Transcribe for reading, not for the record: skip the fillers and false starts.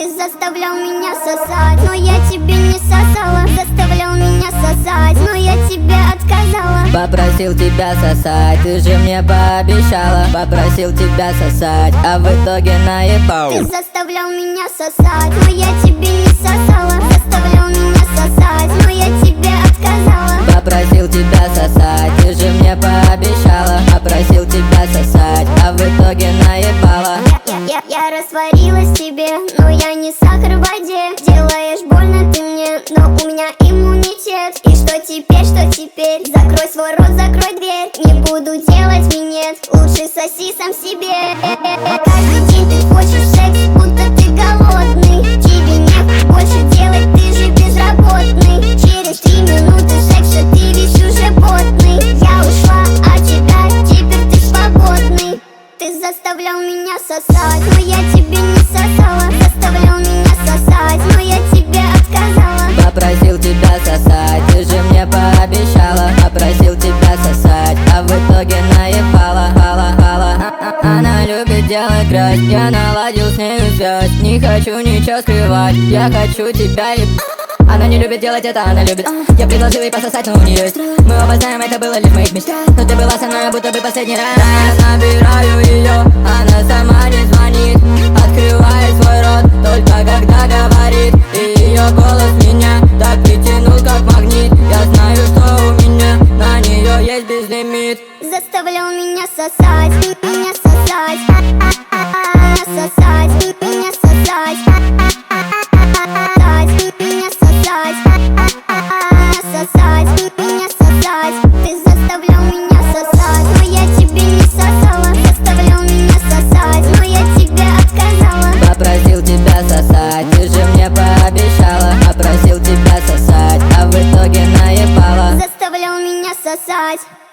Ты заставлял меня сосать, но я тебе не сосала. Заставлял меня сосать, но я тебе отказала. Попросил тебя сосать, ты же мне пообещала. Попросил тебя сосать, а в итоге наебал. Ты заставлял меня сосать, но я тебе не сосала. Заставлял меня сосать, но я тебе отказала. Попросил тебя сосать, ты же мне пообещала. Попросил тебя сосать, а в итоге наебала. Я растворилась в тебе, но я не сахар в воде. Делаешь больно ты мне, но у меня иммунитет. И что теперь, что теперь? Закрой свой рот, закрой дверь. Не буду делать минет, лучше соси сам себе. Каждый день ты хочешь секс, будто ты голодный. Тебе не больше делать, ты же безработный. Через 3 минуты секса ты весь уже потный. Я ушла от тебя, теперь ты свободный. Ты заставлял меня сосать, но я тебе не сосала. Заставлял меня сосать, но я тебе отказала. Попросил тебя сосать, ты же мне пообещала. Попросил тебя сосать, а в итоге наебала. Она любит делать грязь, я наладил с нею связь. Не хочу ничего скрывать, я хочу тебя ебать. Она не любит делать это, она любит. Я предложил ей пососать, но у нее есть. Мы оба знаем, это было лишь в моих мечтах. Но ты была со мной, будто бы последний раз. Я набираю ее, она сама не звонит. Открывает свой рот, только когда говорит. И ее голос меня так притянул, как магнит. Я знаю, что у меня на нее есть безлимит. Заставлял меня сосать, меня сосать, сосать, меня сосать, меня сосать, сосать, меня сосать. Ты заставлял меня сосать, но я тебе не сосала. Заставлял меня сосать, но я тебе отказала. Попросил тебя сосать, ты же мне пообещала. Попросил тебя сосать, а в итоге наебала. Заставлял меня сосать.